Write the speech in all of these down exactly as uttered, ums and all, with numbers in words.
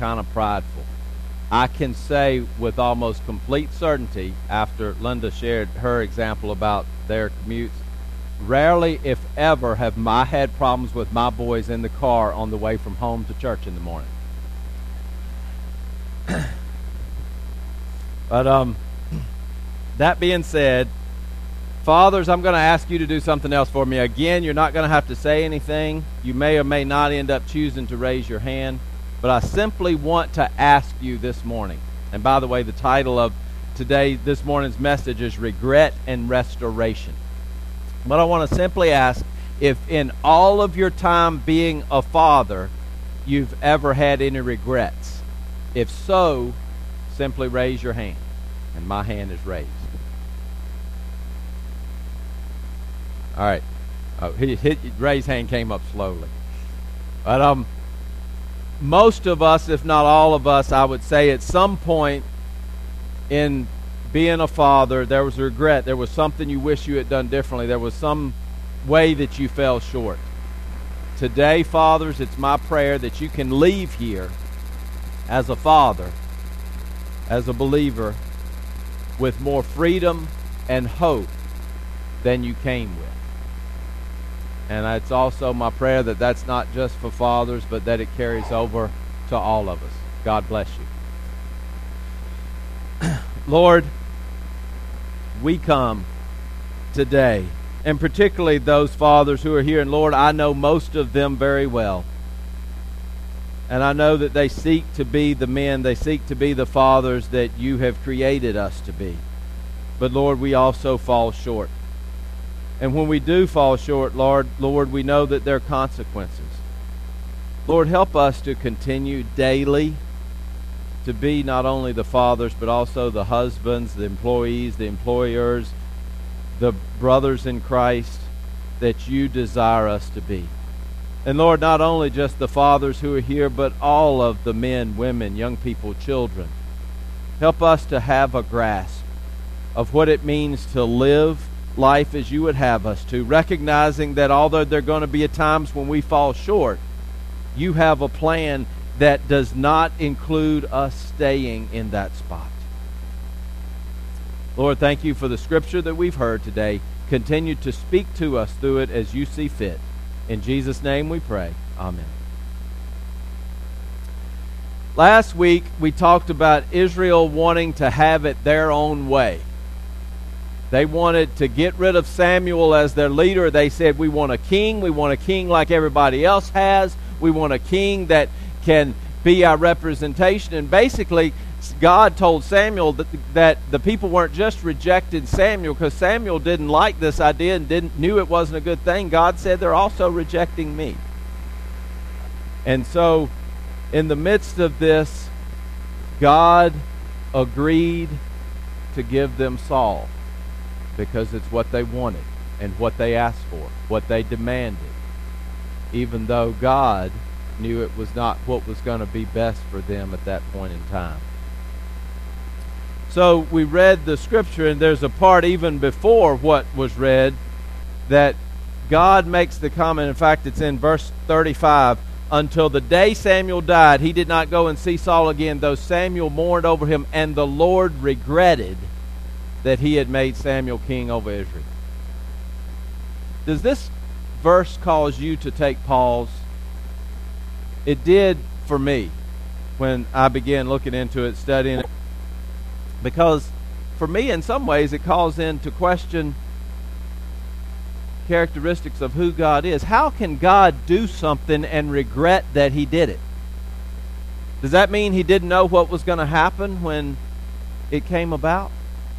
kind of prideful. I can say with almost complete certainty, after Linda shared her example about their commutes, rarely, if ever, have I had problems with my boys in the car on the way from home to church in the morning. But um, that being said, fathers, I'm going to ask you to do something else for me. Again, you're not going to have to say anything. You may or may not end up choosing to raise your hand. But I simply want to ask you this morning. And by the way, the title of today, this morning's message is Regret and Restoration. But I want to simply ask if in all of your time being a father, you've ever had any regrets. If so, simply raise your hand. And my hand is raised. All right. Oh, hit, hit, raise hand came up slowly. But um, most of us, if not all of us, I would say at some point in being a father, there was regret. There was something you wish you had done differently. There was some way that you fell short. Today, fathers, it's my prayer that you can leave here as a father, as a believer, with more freedom and hope than you came with. And it's also my prayer that that's not just for fathers, but that it carries over to all of us. God bless you. Lord, we come today, and particularly those fathers who are here, and Lord, I know most of them very well. And I know that they seek to be the men, they seek to be the fathers that you have created us to be. But Lord, we also fall short. And when we do fall short, Lord, Lord, we know that there are consequences. Lord, help us to continue daily to be not only the fathers, but also the husbands, the employees, the employers, the brothers in Christ that you desire us to be. And Lord, not only just the fathers who are here, but all of the men, women, young people, children. Help us to have a grasp of what it means to live life as you would have us to, recognizing that although there are going to be at times when we fall short, you have a plan that does not include us staying in that spot. Lord, thank you for the scripture that we've heard today. Continue to speak to us through it as you see fit. In Jesus' name we pray. Amen. Last week we talked about Israel wanting to have it their own way. They wanted to get rid of Samuel as their leader. They said, we want a king. We want a king like everybody else has. We want a king that can be our representation. And basically, God told Samuel that, that the people weren't just rejecting Samuel because Samuel didn't like this idea and didn't knew it wasn't a good thing. God said they're also rejecting me. And so, in the midst of this, God agreed to give them Saul because it's what they wanted and what they asked for, what they demanded, even though God knew it was not what was going to be best for them at that point in time. So we read the scripture, and there's a part even before what was read that God makes the comment. In fact, it's in verse thirty-five. Until the day Samuel died, he did not go and see Saul again, though Samuel mourned over him, and the Lord regretted that he had made Samuel king over Israel. Does this verse cause you to take pause? It did for me when I began looking into it, studying it. Because for me, in some ways, it calls into question characteristics of who God is. How can God do something and regret that he did it? Does that mean he didn't know what was going to happen when it came about?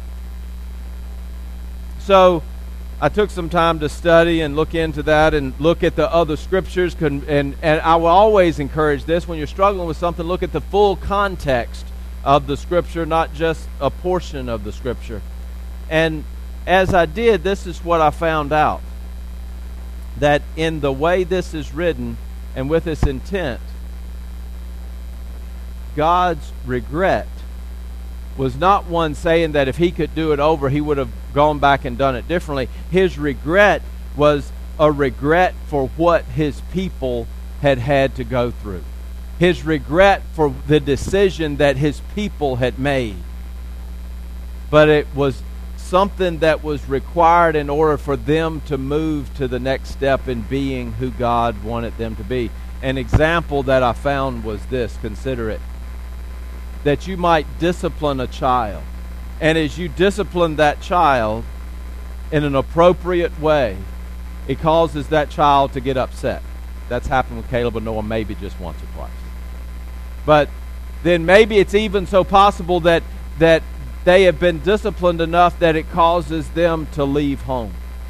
So I took some time to study and look into that and look at the other scriptures. And, and I will always encourage this. When you're struggling with something, look at the full context of the scripture, not just a portion of the scripture. And as I did, this is what I found out. That in the way this is written and with its intent, God's regret was not one saying that if he could do it over, he would have gone back and done it differently. His regret was a regret for what his people had had to go through. his regret for the decision that his people had made. But it was something that was required in order for them to move to the next step in being who God wanted them to be. An example that I found was this, consider it, that you might discipline a child. And as you discipline that child in an appropriate way, it causes that child to get upset. That's happened with Caleb and Noah maybe just once or twice. But then maybe it's even so possible that that they have been disciplined enough that it causes them to leave home.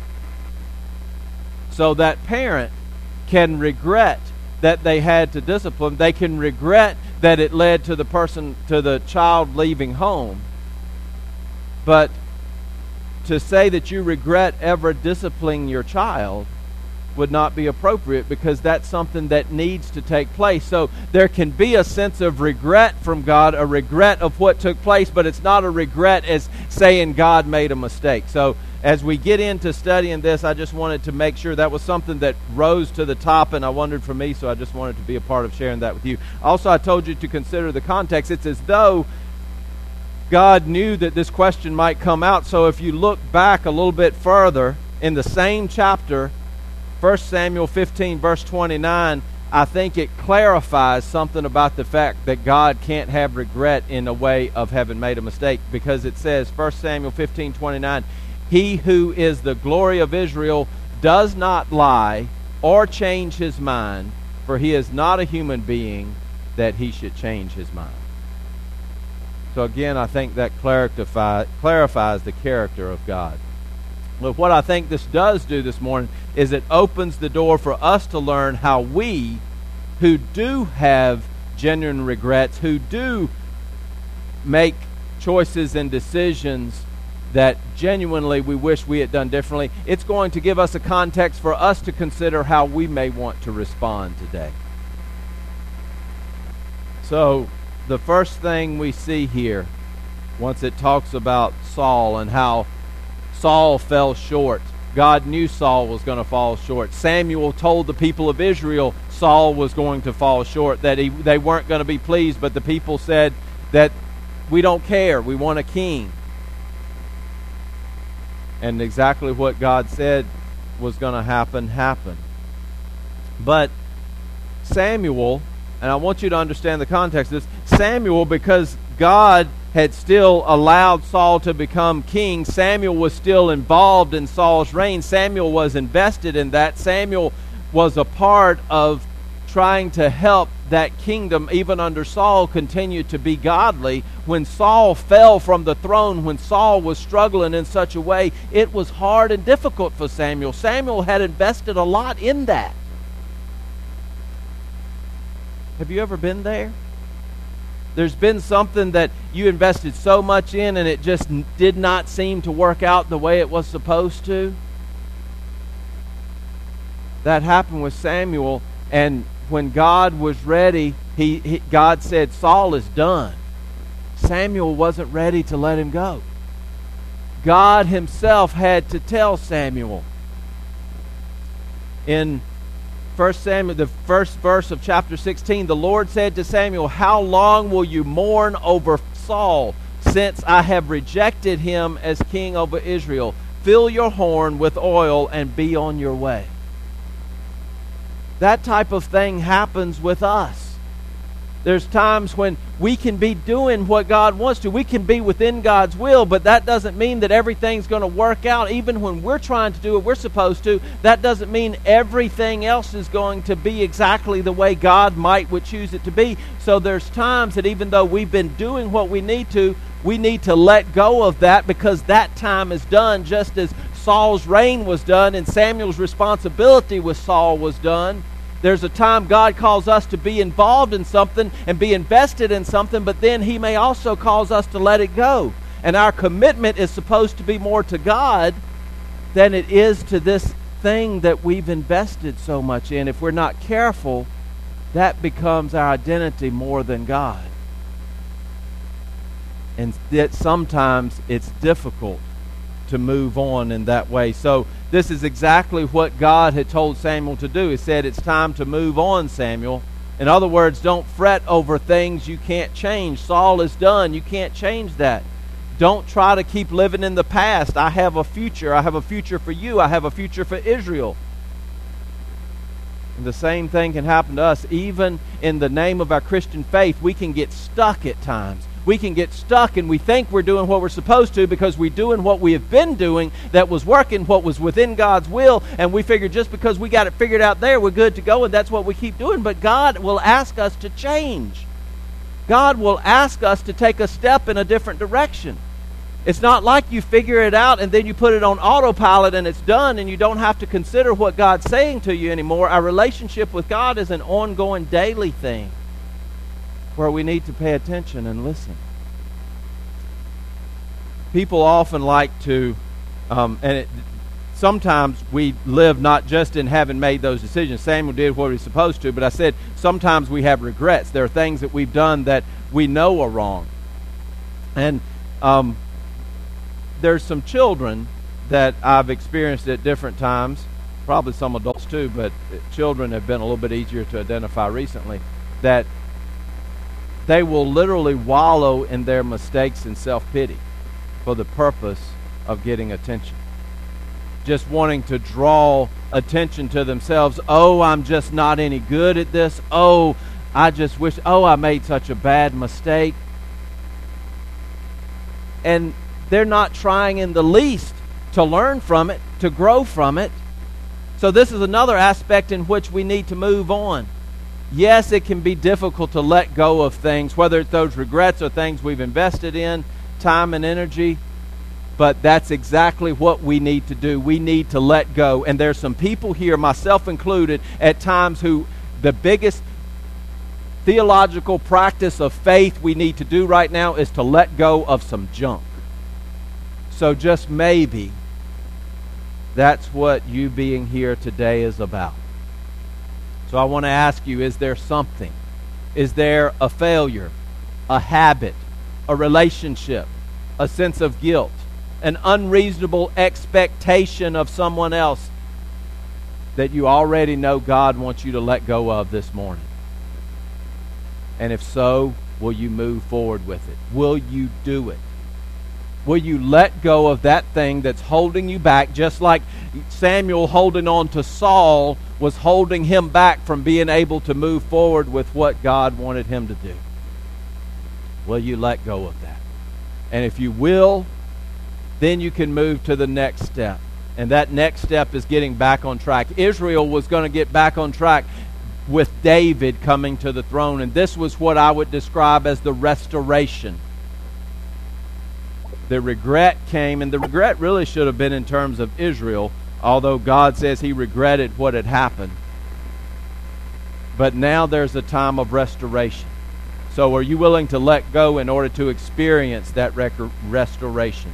So that parent can regret that they had to discipline. They can regret that it led to the person, to the child leaving home. But to say that you regret ever disciplining your child would not be appropriate, because that's something that needs to take place. So there can be a sense of regret from God, a regret of what took place, but it's not a regret as saying God made a mistake. So as we get into studying this, I just wanted to make sure that was something that rose to the top, and I wondered for me, so I just wanted to be a part of sharing that with you. Also, I told you to consider the context. It's as though God knew that this question might come out. So if you look back a little bit further in the same chapter, First Samuel fifteen, verse twenty-nine, I think it clarifies something about the fact that God can't have regret in a way of having made a mistake, because it says, First Samuel fifteen, twenty-nine, he who is the glory of Israel does not lie or change his mind, for he is not a human being that he should change his mind. So again, I think that clarify, clarifies the character of God. But what I think this does do this morning is it opens the door for us to learn how we, who do have genuine regrets, who do make choices and decisions that genuinely we wish we had done differently, it's going to give us a context for us to consider how we may want to respond today. So, the first thing we see here, once it talks about Saul and how Saul fell short. God knew Saul was going to fall short. Samuel told the people of Israel Saul was going to fall short, that he, they weren't going to be pleased, but the people said that we don't care, we want a king. And exactly what God said was going to happen, happened. But Samuel, and I want you to understand the context of this, Samuel, because God had still allowed Saul to become king, Samuel was still involved in Saul's reign. Samuel was invested in that. Samuel was a part of trying to help that kingdom, even under Saul, continue to be godly. When Saul fell from the throne, when Saul was struggling in such a way, it was hard and difficult for Samuel. Samuel had invested a lot in that. Have you ever been there? There's been something that you invested so much in and it just did not seem to work out the way it was supposed to. That happened with Samuel, and when God was ready, he, he God said, Saul is done. Samuel wasn't ready to let him go. God himself had to tell Samuel. In First Samuel, the first verse of chapter sixteen, the Lord said to Samuel, how long will you mourn over Saul, since I have rejected him as king over Israel? Fill your horn with oil and be on your way. That type of thing happens with us. There's times when we can be doing what God wants to. We can be within God's will, but that doesn't mean that everything's going to work out. Even when we're trying to do what we're supposed to, that doesn't mean everything else is going to be exactly the way God might would choose it to be. So there's times that even though we've been doing what we need to, we need to let go of that, because that time is done, just as Saul's reign was done and Samuel's responsibility with Saul was done. There's a time God calls us to be involved in something and be invested in something, but then He may also cause us to let it go. And our commitment is supposed to be more to God than it is to this thing that we've invested so much in. If we're not careful, that becomes our identity more than God. And that sometimes it's difficult to move on in that way. So this is exactly what God had told Samuel to do. He said, it's time to move on, Samuel. In other words, don't fret over things you can't change. Saul is done. You can't change that. Don't try to keep living in the past. I have a future. I have a future for you. I have a future for Israel. And the same thing can happen to us. Even in the name of our Christian faith, we can get stuck at times. We can get stuck and we think we're doing what we're supposed to because we're doing what we have been doing that was working, what was within God's will, and we figure just because we got it figured out there, we're good to go, and that's what we keep doing. But God will ask us to change. God will ask us to take a step in a different direction. It's not like you figure it out and then you put it on autopilot and it's done and you don't have to consider what God's saying to you anymore. Our relationship with God is an ongoing daily thing where we need to pay attention and listen. People often like to, um, and it, sometimes we live not just in having made those decisions. Samuel did what he was supposed to, but I said sometimes we have regrets. There are things that we've done that we know are wrong. And um, there's some children that I've experienced at different times, probably some adults too, but children have been a little bit easier to identify recently, that they will literally wallow in their mistakes and self-pity for the purpose of getting attention. Just wanting to draw attention to themselves. Oh, I'm just not any good at this. Oh, I just wish, oh, I made such a bad mistake. And they're not trying in the least to learn from it, to grow from it. So this is another aspect in which we need to move on. Yes, it can be difficult to let go of things, whether it's those regrets or things we've invested in, time and energy, but that's exactly what we need to do. We need to let go. And there's some people here, myself included, at times who the biggest theological practice of faith we need to do right now is to let go of some junk. So just maybe that's what you being here today is about. So I want to ask you, is there something? Is there a failure, a habit, a relationship, a sense of guilt, an unreasonable expectation of someone else that you already know God wants you to let go of this morning? And if so, will you move forward with it? Will you do it? Will you let go of that thing that's holding you back, just like Samuel holding on to Saul was holding him back from being able to move forward with what God wanted him to do? Will you let go of that? And if you will, then you can move to the next step. And that next step is getting back on track. Israel was going to get back on track with David coming to the throne. And this was what I would describe as the restoration. The regret came, and the regret really should have been in terms of Israel, although God says he regretted what had happened. But now there's a time of restoration. So are you willing to let go in order to experience that rec- restoration?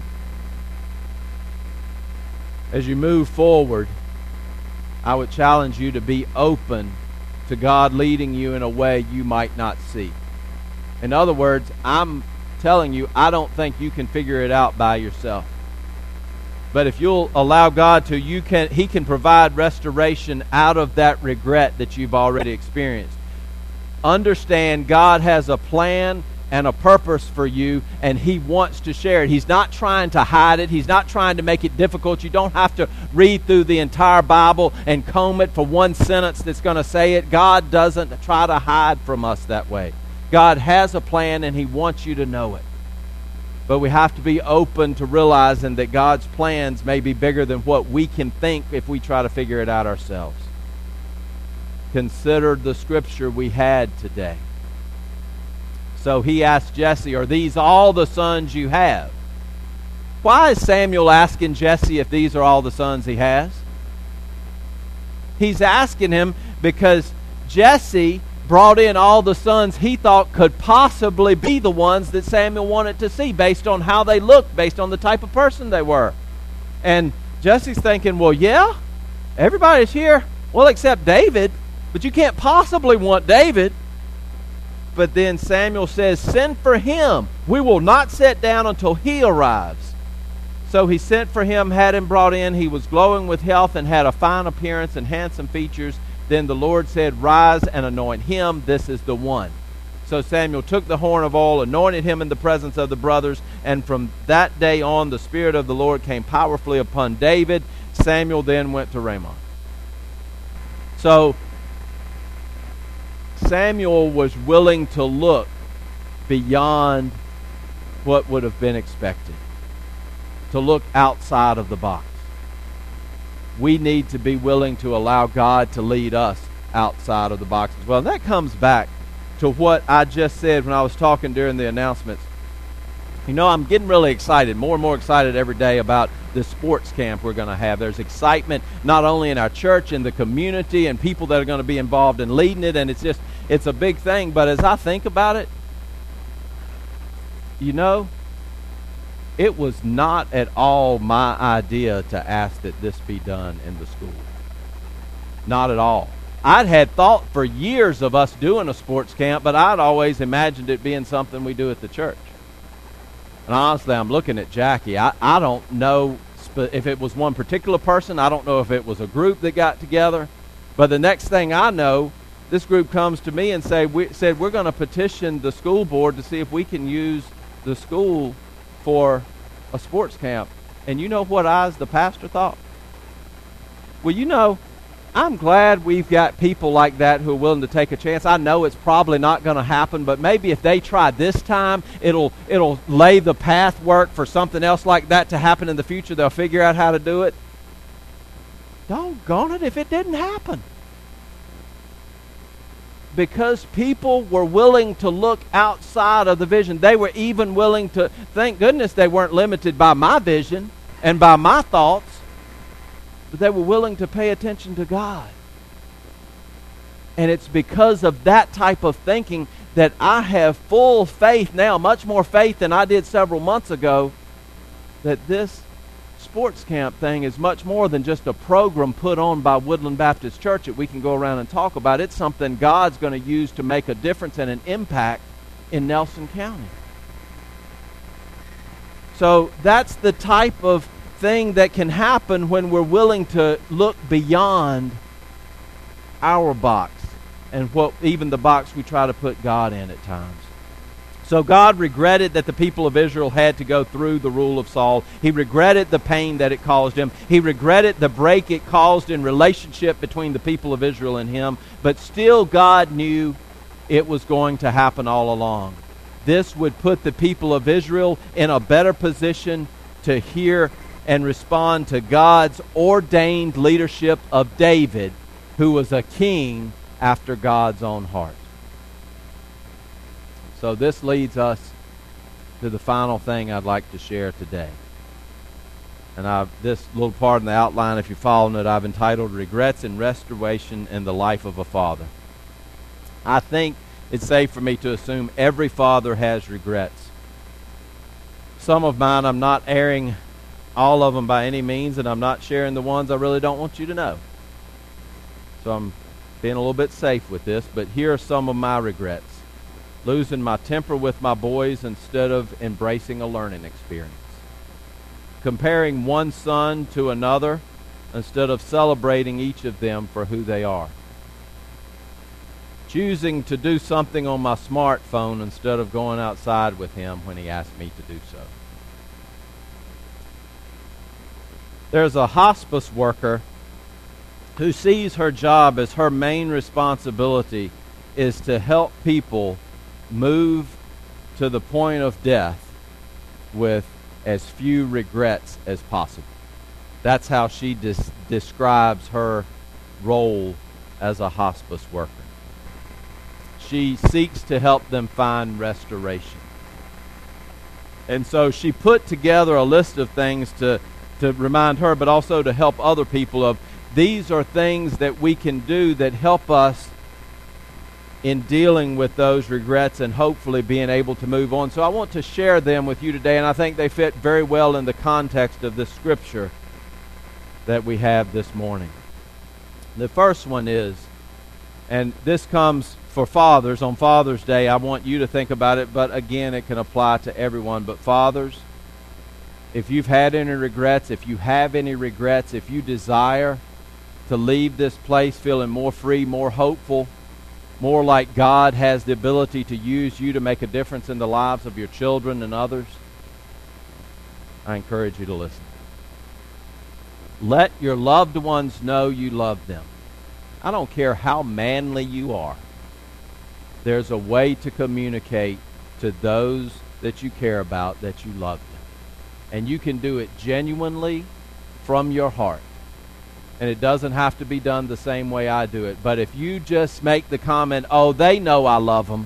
As you move forward, I would challenge you to be open to God leading you in a way you might not see. In other words, I'm telling you, I don't think you can figure it out by yourself. But if you'll allow God to, you can He can provide restoration out of that regret that you've already experienced. Understand God has a plan and a purpose for you, and He wants to share it. He's not trying to hide it. He's not trying to make it difficult. You don't have to read through the entire Bible and comb it for one sentence that's going to say it. God doesn't try to hide from us that way. God has a plan, and He wants you to know it. But we have to be open to realizing that God's plans may be bigger than what we can think if we try to figure it out ourselves. Consider the scripture we had today. So he asked Jesse, "Are these all the sons you have?" Why is Samuel asking Jesse if these are all the sons he has? He's asking him because Jesse brought in all the sons he thought could possibly be the ones that Samuel wanted to see based on how they looked, based on the type of person they were. And Jesse's thinking, well, yeah, everybody's here, well, except David, but you can't possibly want David. But then Samuel says, send for him. We will not sit down until he arrives. So he sent for him, had him brought in. He was glowing with health and had a fine appearance and handsome features. Then the Lord said, rise and anoint him. This is the one. So Samuel took the horn of oil, anointed him in the presence of the brothers, and from that day on the Spirit of the Lord came powerfully upon David. Samuel then went to Ramah. So Samuel was willing to look beyond what would have been expected, to look outside of the box. We need to be willing to allow God to lead us outside of the box as well. And that comes back to what I just said when I was talking during the announcements. You know, I'm getting really excited, more and more excited every day about the sports camp we're going to have. There's excitement not only in our church, in the community, and people that are going to be involved in leading it, and it's just, it's a big thing. But as I think about it, you know, it was not at all my idea to ask that this be done in the school. Not at all. I'd had thought for years of us doing a sports camp, but I'd always imagined it being something we do at the church. And honestly, I'm looking at Jackie. I, I don't know sp- if it was one particular person. I don't know if it was a group that got together. But the next thing I know, this group comes to me and say, we, said, we're going to petition the school board to see if we can use the school for a sports camp. And you know what I, as the pastor, thought? Well, you know, I'm glad we've got people like that who are willing to take a chance. I know it's probably not going to happen, but maybe if they try this time, it'll it'll lay the path work for something else like that to happen in the future. They'll figure out how to do it. Doggone it if it didn't happen. Because people were willing to look outside of the vision. They were even willing to, thank goodness they weren't limited by my vision and by my thoughts, but they were willing to pay attention to God. And it's because of that type of thinking that I have full faith now, much more faith than I did several months ago, that this sports camp thing is much more than just a program put on by Woodland Baptist Church that we can go around and talk about. It's something God's going to use to make a difference and an impact in Nelson County. So that's the type of thing that can happen when we're willing to look beyond our box and what even the box we try to put God in at times. So God regretted that the people of Israel had to go through the rule of Saul. He regretted the pain that it caused him. He regretted the break it caused in relationship between the people of Israel and him. But still God knew it was going to happen all along. This would put the people of Israel in a better position to hear and respond to God's ordained leadership of David, who was a king after God's own heart. So this leads us to the final thing I'd like to share today. And I've, this little part in the outline, if you're following it, I've entitled Regrets and Restoration in the Life of a Father. I think it's safe for me to assume every father has regrets. Some of mine, I'm not airing all of them by any means, and I'm not sharing the ones I really don't want you to know. So I'm being a little bit safe with this, but here are some of my regrets. Losing my temper with my boys instead of embracing a learning experience. Comparing one son to another instead of celebrating each of them for who they are. Choosing to do something on my smartphone instead of going outside with him when he asked me to do so. There's a hospice worker who sees her job as her main responsibility is to help people move to the point of death with as few regrets as possible. That's how she des- describes her role as a hospice worker. She seeks to help them find restoration. And so she put together a list of things to, to remind her, but also to help other people of these are things that we can do that help us in dealing with those regrets and hopefully being able to move on. So I want to share them with you today, and I think they fit very well in the context of this scripture that we have this morning. The first one is, and this comes for fathers on Father's Day. I want you to think about it, but again, it can apply to everyone. But fathers, if you've had any regrets, if you have any regrets, if you desire to leave this place feeling more free, more hopeful, more like God has the ability to use you to make a difference in the lives of your children and others, I encourage you to listen. Let your loved ones know you love them. I don't care how manly you are. There's a way to communicate to those that you care about that you love them. And you can do it genuinely from your heart. And it doesn't have to be done the same way I do it. But if you just make the comment, oh, they know I love them,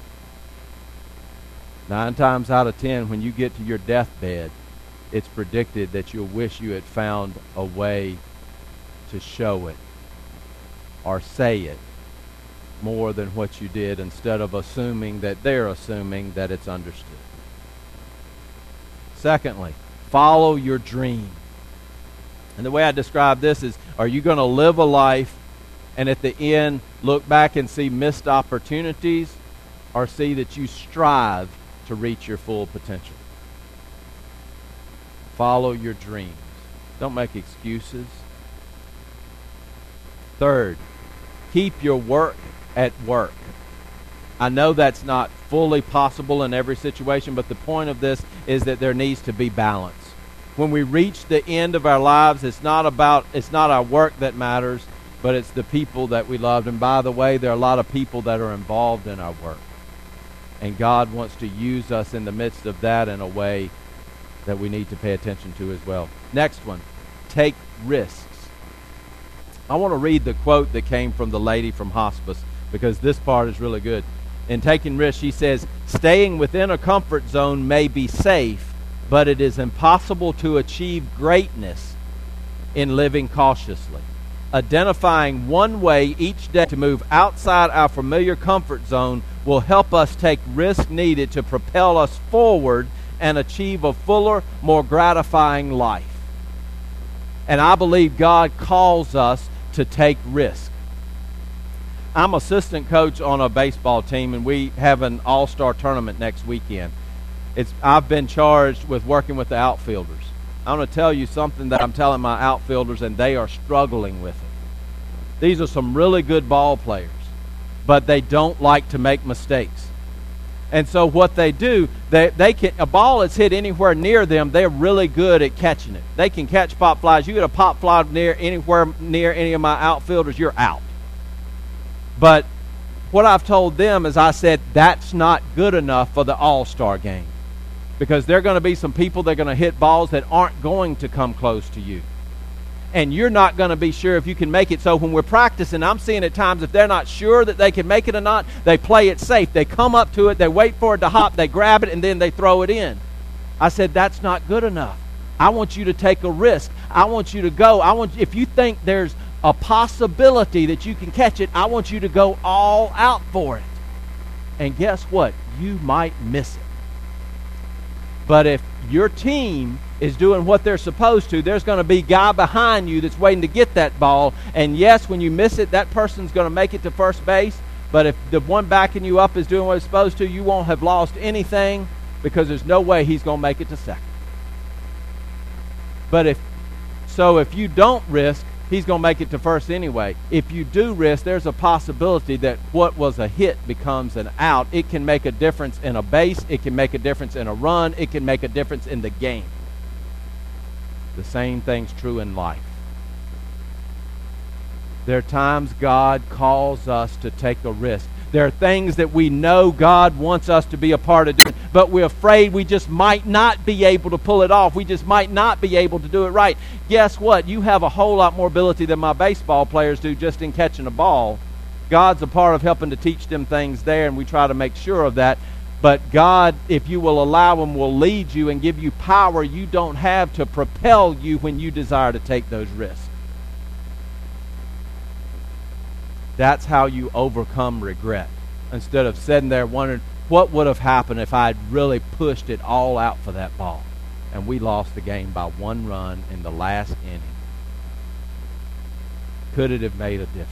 nine times out of ten, when you get to your deathbed, it's predicted that you'll wish you had found a way to show it or say it more than what you did, instead of assuming that they're assuming that it's understood. Secondly, follow your dream. And the way I describe this is, are you going to live a life and at the end look back and see missed opportunities, or see that you strive to reach your full potential? Follow your dreams. Don't make excuses. Third, keep your work at work. I know that's not fully possible in every situation, but the point of this is that there needs to be balance. When we reach the end of our lives, it's not about, it's not our work that matters, but it's the people that we loved. And by the way, there are a lot of people that are involved in our work. And God wants to use us in the midst of that in a way that we need to pay attention to as well. Next one, take risks. I want to read the quote that came from the lady from hospice, because this part is really good. In taking risks, she says, staying within a comfort zone may be safe, but it is impossible to achieve greatness in living cautiously. Identifying one way each day to move outside our familiar comfort zone will help us take risks needed to propel us forward and achieve a fuller, more gratifying life. And I believe God calls us to take risks. I'm assistant coach on a baseball team, and we have an all-star tournament next weekend. It's I've been charged with working with the outfielders. I'm going to tell you something that I'm telling my outfielders, and they are struggling with it. These are some really good ball players, but they don't like to make mistakes. And so what they do, they they can a ball that's hit anywhere near them, they're really good at catching it. They can catch pop flies. You get a pop fly near anywhere near any of my outfielders, you're out. But what I've told them is, I said, that's not good enough for the all-star game. Because there are going to be some people that are going to hit balls that aren't going to come close to you. And you're not going to be sure if you can make it. So when we're practicing, I'm seeing at times if they're not sure that they can make it or not, they play it safe. They come up to it, they wait for it to hop, they grab it, and then they throw it in. I said, that's not good enough. I want you to take a risk. I want you to go. I want, if you think there's a possibility that you can catch it, I want you to go all out for it. And guess what? You might miss it. But if your team is doing what they're supposed to, there's going to be a guy behind you that's waiting to get that ball. And yes, when you miss it, that person's going to make it to first base. But if the one backing you up is doing what it's supposed to, you won't have lost anything, because there's no way he's going to make it to second. But if so, if you don't risk, he's going to make it to first anyway. If you do risk, there's a possibility that what was a hit becomes an out. It can make a difference in a base. It can make a difference in a run. It can make a difference in the game. The same thing's true in life. There are times God calls us to take a risk. There are things that we know God wants us to be a part of doing, but we're afraid we just might not be able to pull it off. We just might not be able to do it right. Guess what? You have a whole lot more ability than my baseball players do just in catching a ball. God's a part of helping to teach them things there, and we try to make sure of that. But God, if you will allow Him, will lead you and give you power you don't have to propel you when you desire to take those risks. That's how you overcome regret. Instead of sitting there wondering, what would have happened if I had really pushed it all out for that ball? And we lost the game by one run in the last inning. Could it have made a difference?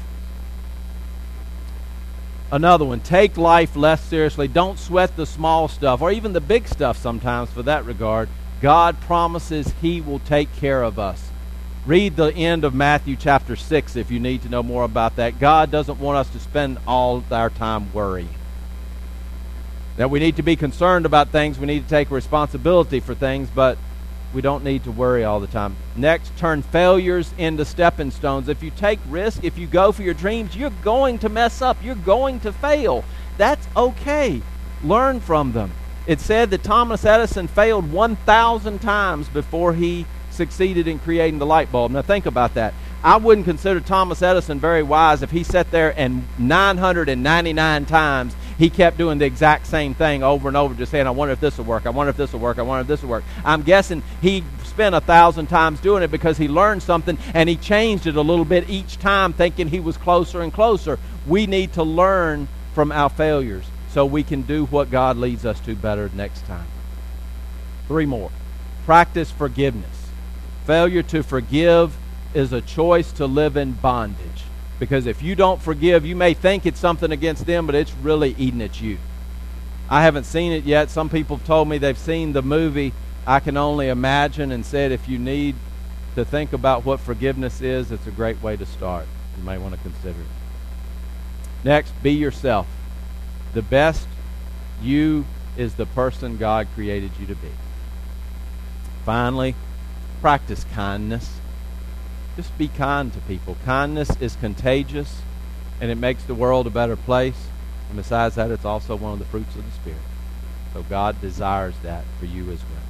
Another one, take life less seriously. Don't sweat the small stuff, or even the big stuff sometimes for that regard. God promises He will take care of us. Read the end of Matthew chapter six if you need to know more about that. God doesn't want us to spend all our time worrying. That we need to be concerned about things, we need to take responsibility for things, but we don't need to worry all the time. Next, turn failures into stepping stones. If you take risk, if you go for your dreams, you're going to mess up. You're going to fail. That's okay. Learn from them. It said that Thomas Edison failed one thousand times before he succeeded in creating the light bulb. Now think about that. I wouldn't consider Thomas Edison very wise if he sat there and nine hundred ninety-nine times he kept doing the exact same thing over and over, just saying, I wonder if this will work, I wonder if this will work, I wonder if this will work. I'm guessing he spent a thousand times doing it because he learned something and he changed it a little bit each time, thinking he was closer and closer. We need to learn from our failures so we can do what God leads us to better next time. Three more. Practice forgiveness. Failure to forgive is a choice to live in bondage. Because if you don't forgive, you may think it's something against them, but it's really eating at you. I haven't seen it yet. Some people have told me they've seen the movie I Can Only Imagine and said if you need to think about what forgiveness is, it's a great way to start. You may want to consider it. Next, be yourself. The best you is the person God created you to be. Finally, practice kindness. Just be kind to people. Kindness is contagious, and it makes the world a better place. And besides that, it's also one of the fruits of the Spirit. So God desires that for you as well.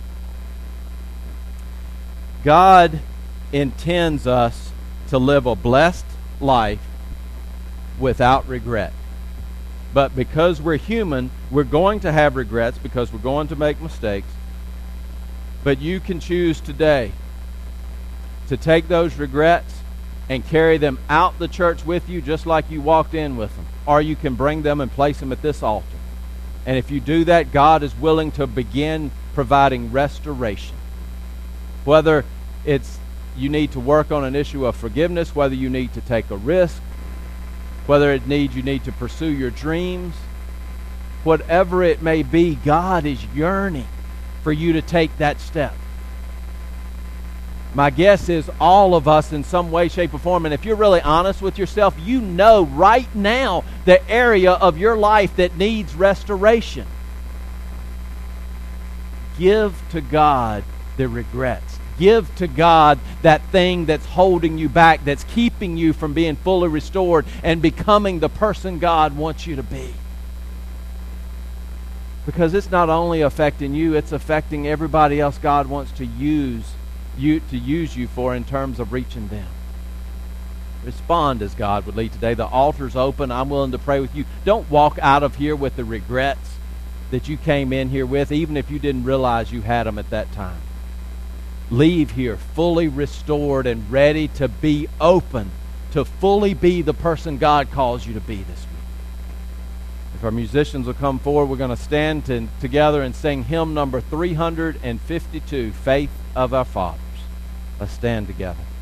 God intends us to live a blessed life without regret. But because we're human, we're going to have regrets because we're going to make mistakes. But you can choose today to take those regrets and carry them out the church with you just like you walked in with them. Or you can bring them and place them at this altar. And if you do that, God is willing to begin providing restoration. Whether it's you need to work on an issue of forgiveness, whether you need to take a risk, whether it needs you need to pursue your dreams, whatever it may be, God is yearning for you to take that step. My guess is all of us in some way, shape, or form, and if you're really honest with yourself, you know right now the area of your life that needs restoration. Give to God the regrets. Give to God that thing that's holding you back, that's keeping you from being fully restored and becoming the person God wants you to be. Because it's not only affecting you, it's affecting everybody else God wants to use you to use you for in terms of reaching them. Respond as God would lead today. The altar's open. I'm willing to pray with you. Don't walk out of here with the regrets that you came in here with, even if you didn't realize you had them at that time. Leave here fully restored and ready to be open, to fully be the person God calls you to be this week. If our musicians will come forward, we're going to stand to, together and sing hymn number three hundred fifty-two, Faith of Our Fathers. Let's stand together.